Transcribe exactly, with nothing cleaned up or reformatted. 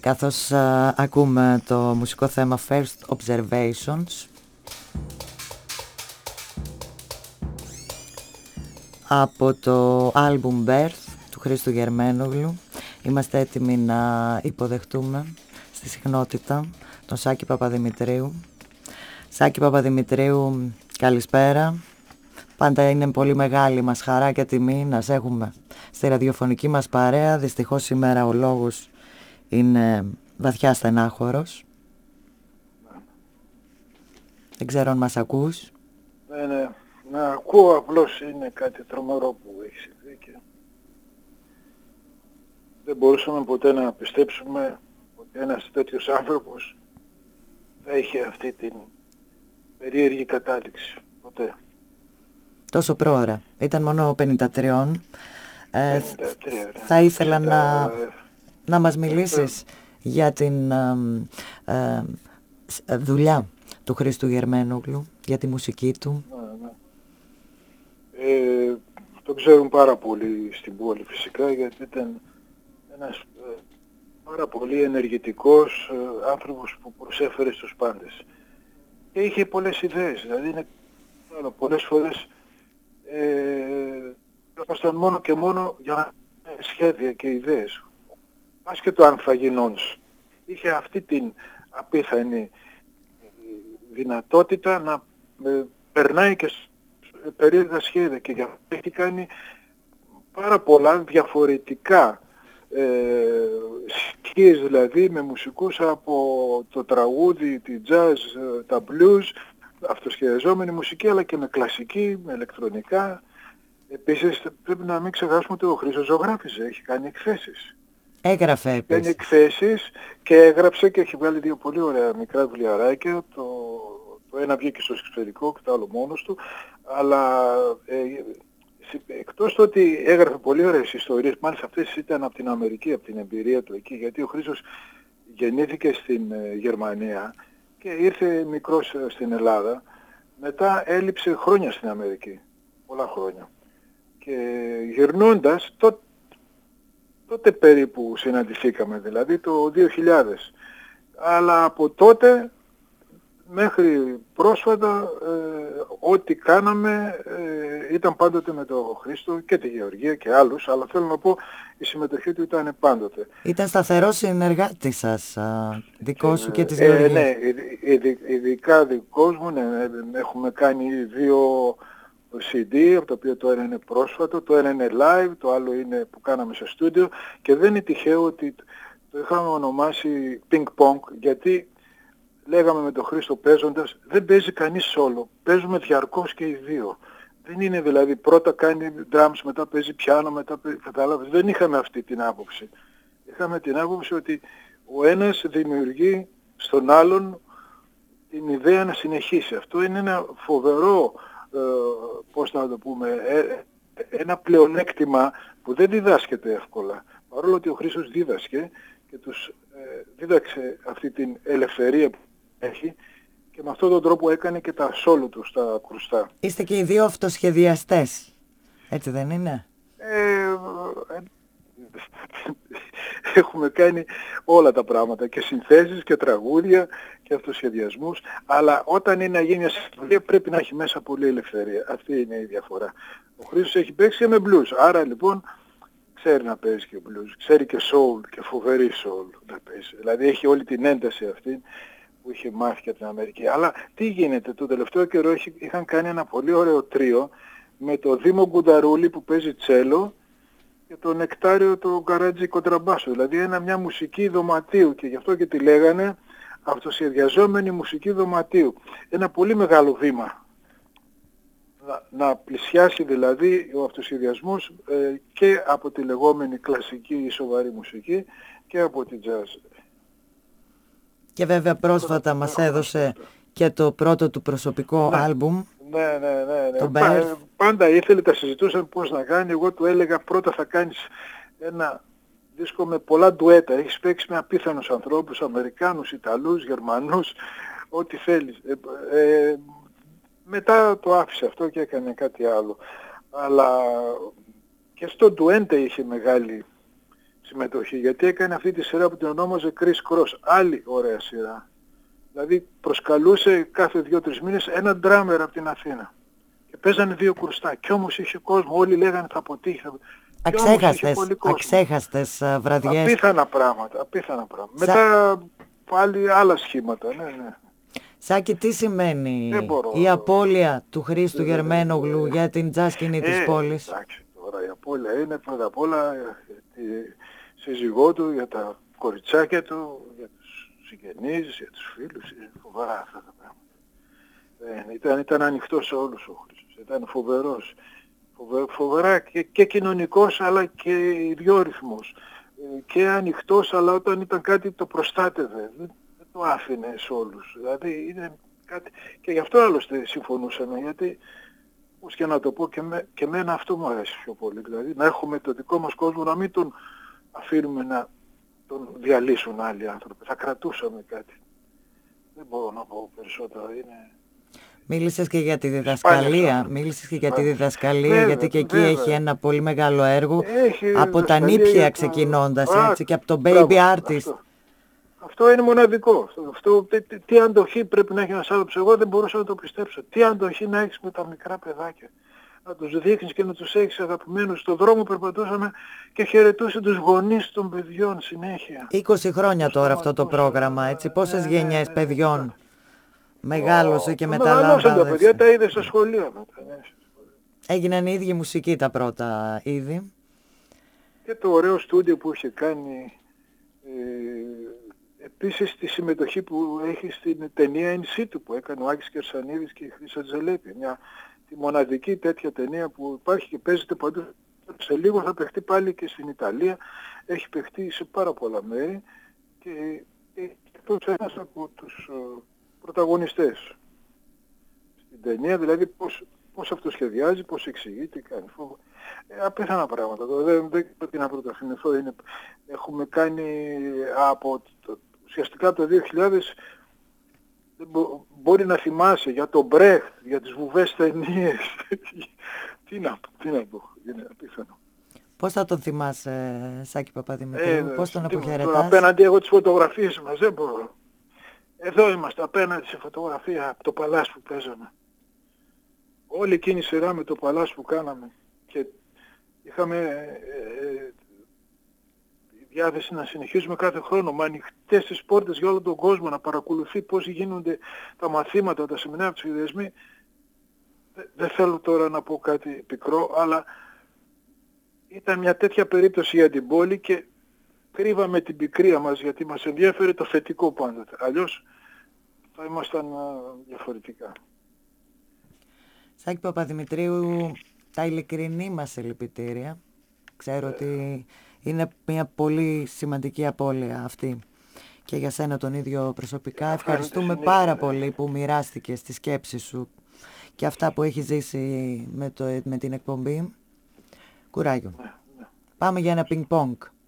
καθώς α, ακούμε το μουσικό θέμα First Observations από το άλμπουμ Birth του Χρήστου Γερμένογλου. Είμαστε έτοιμοι να υποδεχτούμε στη συχνότητα τον Σάκη Παπαδημητρίου. Σάκη Παπαδημητρίου, καλησπέρα. Πάντα είναι πολύ μεγάλη μας χαρά και τιμή να σε έχουμε στη ραδιοφωνική μας παρέα. Δυστυχώς σήμερα ο λόγος είναι βαθιά στενάχωρος. Δεν ξέρω αν μας ακούς. Ναι, ναι. Να ακούω, απλώς είναι κάτι τρομερό που έχει συμβεί και δεν μπορούσαμε ποτέ να πιστέψουμε ότι ένας τέτοιος άνθρωπος θα είχε αυτή την περίεργη κατάληξη. Ποτέ. Τόσο πρόωρα. Ήταν μόνο πενήντα τρία. Ε, πενήντα τρία, θα ήθελα να, ε, να μας μιλήσεις για την ε, ε, ε, δουλειά του Χρήστου Γερμένογλου, για τη μουσική του. Ναι, ναι. Ε, το ξέρουν πάρα πολύ στην πόλη φυσικά, γιατί ήταν ένας ε, πάρα πολύ ενεργητικός ε, άνθρωπος που προσέφερε στους πάντες. Και είχε πολλές ιδέες, δηλαδή είναι, πολλές φορές ε, ήταν μόνο και μόνο για σχέδια και ιδέες. Άσχετο αν θα γινόντουσαν. Είχε αυτή την απίθανη δυνατότητα να ε, περνάει και περίεργα σχέδια και για αυτό έχει κάνει πάρα πολλά διαφορετικά ε, σκίες, δηλαδή με μουσικούς από το τραγούδι, τη jazz, τα blues, αυτοσχεδιαζόμενη μουσική, αλλά και με κλασική, με ηλεκτρονικά. Επίσης πρέπει να μην ξεχάσουμε ότι ο Χρήστος ζωγράφιζε, έχει κάνει εκθέσεις. Έγραφε επίσης. Κάνει εκθέσεις και έγραψε και έχει βγάλει δύο πολύ ωραία μικρά βιβλιαράκια. Το, το ένα βγήκε στο εξωτερικό και το άλλο μόνος του. Αλλά ε, εκτός του ότι έγραφε πολύ ωραίες ιστορίες, μάλιστα αυτές ήταν από την Αμερική, από την εμπειρία του εκεί, γιατί ο Χρήστος γεννήθηκε στην ε, Γερμανία και ήρθε μικρός ε, στην Ελλάδα. Μετά έλειψε χρόνια στην Αμερική, πολλά χρόνια. Και γυρνώντας, τότε, τότε περίπου συναντηθήκαμε, δηλαδή το δύο χιλιάδες. Αλλά από τότε μέχρι πρόσφατα ε, ό,τι κάναμε ε, ήταν πάντοτε με τον Χρήστο και τη Γεωργία και άλλους, αλλά θέλω να πω η συμμετοχή του ήταν πάντοτε. Ήταν σταθερός συνεργάτης σας, α, δικός σου και της ε, Γεωργίας. Ναι, ειδικά δικός μου, ναι, έχουμε κάνει δύο σι ντι, από το οποίο το ένα είναι πρόσφατο, το ένα είναι live, το άλλο είναι που κάναμε σε στούντιο και δεν είναι τυχαίο ότι το είχαμε ονομάσει Ping Pong, γιατί λέγαμε με τον Χρήστο παίζοντας, δεν παίζει κανείς solo, παίζουμε διαρκώς και οι δύο. Δεν είναι δηλαδή πρώτα κάνει drums, μετά παίζει πιάνο, μετά παίζει, κατάλαβες, δεν είχαμε αυτή την άποψη. Είχαμε την άποψη ότι ο ένας δημιουργεί στον άλλον την ιδέα να συνεχίσει. Αυτό είναι ένα φοβερό, ε, πώς να το πούμε, ε, ένα πλεονέκτημα που δεν διδάσκεται εύκολα. Παρόλο ότι ο Χρήστος δίδασκε και τους ε, δίδαξε αυτή την ελευθερία που έχει και με αυτόν τον τρόπο έκανε και τα solo του στα κρουστά. Είστε και οι δύο αυτοσχεδιαστές, έτσι δεν είναι? Ε, έχουμε κάνει όλα τα πράγματα και συνθέσεις και τραγούδια και αυτοσχεδιασμούς, αλλά όταν είναι να γίνει μια συμφωνία πρέπει να έχει μέσα πολύ ελευθερία. Αυτή είναι η διαφορά. Ο Χρήστος έχει παίξει με blues, άρα λοιπόν ξέρει να παίζει και blues, ξέρει και soul και φοβερή soul να παίζει. Δηλαδή έχει όλη την ένταση αυτή που είχε μάθει και από την Αμερική. Αλλά τι γίνεται, το τελευταίο καιρό είχαν κάνει ένα πολύ ωραίο τρίο με το Δήμο Γκουνταρούλη που παίζει τσέλο και το Νεκτάριο το Γκαράτζι κοντραμπάσο. Δηλαδή ένα, μια μουσική δωματίου και γι' αυτό και τη λέγανε αυτοσχεδιαζόμενη μουσική δωματίου. Ένα πολύ μεγάλο βήμα. Να, να πλησιάσει δηλαδή ο αυτοσχεδιασμός ε, και από τη λεγόμενη κλασική ή σοβαρή μουσική και από την jazz. Και βέβαια πρόσφατα μας έδωσε και το πρώτο του προσωπικό ναι, άλμπουμ. Ναι, ναι, ναι. ναι. Το Πα, πάντα ήθελε, τα συζητούσαν πώς να κάνει. Εγώ του έλεγα πρώτα θα κάνεις ένα δίσκο με πολλά ντουέτα. Έχεις παίξει με απίθανους ανθρώπους, Αμερικάνους, Ιταλούς, Γερμανούς, ό,τι θέλεις. Ε, ε, μετά το άφησε αυτό και έκανε κάτι άλλο. Αλλά και στο ντουέντε είχε μεγάλη συμμετοχή, γιατί έκανε αυτή τη σειρά που την ονόμαζε Chris Cross, άλλη ωραία σειρά. Δηλαδή προσκαλούσε κάθε δύο-τρεις μήνες έναν ντράμερ από την Αθήνα. Και παίζανε δύο κουρστά. Κι όμως είχε κόσμο, όλοι λέγανε θα αποτύχει. Θα... Αξέχαστες, αξέχαστες uh, βραδιές. Απίθανα πράγματα, απίθανα πράγματα. Σα... Μετά πάλι άλλα σχήματα, ναι, ναι. Σάκη, τι σημαίνει η απώλεια του Χρήστου Γερμένογλου για την jazz σκηνή ε, της πόλης? Εντάξει, τώρα η απώλεια είναι πρώτα απ' όλα τη σύζυγό του, για τα κοριτσάκια του, για τους συγγενείς, για τους φίλους, είναι φοβερά αυτά τα πράγματα. Ε, ήταν, ήταν ανοιχτός σε όλους ο Χρήστος, ήταν φοβερός. Φοβε, φοβερά και, και κοινωνικός αλλά και ιδιόρυθμος. Ε, και ανοιχτός, αλλά όταν ήταν κάτι το προστάτευε. Δεν, δεν το άφηνε σε όλους. Δηλαδή είναι κάτι... Και γι' αυτό άλλωστε συμφωνούσαμε, γιατί όπως και να το πω και, με, και εμένα αυτό μου αρέσει πιο πολύ. Δηλαδή να έχουμε το δικό μας κόσμο, να μην τον αφήνουμε να τον διαλύσουν άλλοι άνθρωποι. Θα κρατούσαμε κάτι. Δεν μπορώ να πω περισσότερο. Είναι... Μίλησες και για τη διδασκαλία, μίλησες και για τη διδασκαλία, βέβαια, γιατί και εκεί βέβαια. Έχει ένα πολύ μεγάλο έργο, έχει από τα νήπια το... ξεκινώντας, Α, έτσι, και από το baby μπράβο, artist. Αυτό. αυτό είναι μοναδικό. Αυτό, τι, τι αντοχή πρέπει να έχει ένας άνθρωπος. Εγώ δεν μπορούσα να το πιστέψω. Τι αντοχή να έχεις με τα μικρά παιδάκια. Να τους δείχνεις και να τους έχεις αγαπημένους. Στον δρόμο περπατούσαμε και χαιρετούσε τους γονείς των παιδιών συνέχεια. είκοσι χρόνια τώρα αυτό το πρόγραμμα, έτσι. Πόσες ναι, γενιές ναι, παιδιών ναι. Μεγάλωσε και μεταλάμβανες. Μεγάλωσαν τα παιδιά, τα είδε στα σχολεία μετά. Ναι. Έγιναν οι ίδιοι μουσικοί τα πρώτα είδη. Και το ωραίο στούντιο που είχε κάνει, ε, επίσης τη συμμετοχή που έχει στην ταινία In Situ που έκανε ο Άκης Κερσανίδης και η Χρύσα Τζελέπη. Μια τη μοναδική τέτοια ταινία που υπάρχει και παίζεται παντού. Σε λίγο θα παιχτεί πάλι και στην Ιταλία. Έχει παιχτεί σε πάρα πολλά μέρη και εκτός ένας από τους πρωταγωνιστές στην ταινία, δηλαδή πώς, πώς αυτό σχεδιάζει, πώς εξηγεί, τι κάνει. Ε, απίθανα πράγματα. Δεν πρέπει να πρωτοθυμηθώ. Είναι, έχουμε κάνει από το, ουσιαστικά από το δύο χιλιάδες, μπο, μπορεί να θυμάσαι για τον Μπρέχτ, για τις βουβές ταινίες. τι να πω, τι να πω, είναι απίθανο. Πώς θα τον θυμάσαι, Σάκη Παπαδημητρίου, ε, πώς τον αποχαιρετάς? Απέναντι εγώ τις φωτογραφίες μας, δεν μπορώ. Εδώ είμαστε απέναντι σε φωτογραφία από το παλάς που παίζαμε. Όλη εκείνη η σειρά με το παλάς που κάναμε. Και είχαμε ε, διάθεση να συνεχίσουμε κάθε χρόνο με ανοιχτές τις πόρτες για όλο τον κόσμο, να παρακολουθεί πώς γίνονται τα μαθήματα, τα σεμινάρια, τους σχεδιασμοί. Δεν θέλω τώρα να πω κάτι πικρό, αλλά ήταν μια τέτοια περίπτωση για την πόλη και κρύβαμε την πικρία μας, γιατί μας ενδιαφέρει το θετικό πάντοτε. Αλλιώς θα ήμασταν διαφορετικά. Σάκη Παπαδημητρίου, τα ειλικρινή μας συλληπιτήρια. Ξέρω ε... ότι είναι μια πολύ σημαντική απώλεια αυτή και για σένα τον ίδιο προσωπικά. Ε, Ευχαριστούμε πάρα ναι. πολύ που μοιράστηκες τη σκέψη σου και αυτά που έχεις ζήσει με, το, με την εκπομπή. Κουράγιο. Ναι, ναι. Πάμε για ένα πινκ-πονγκ.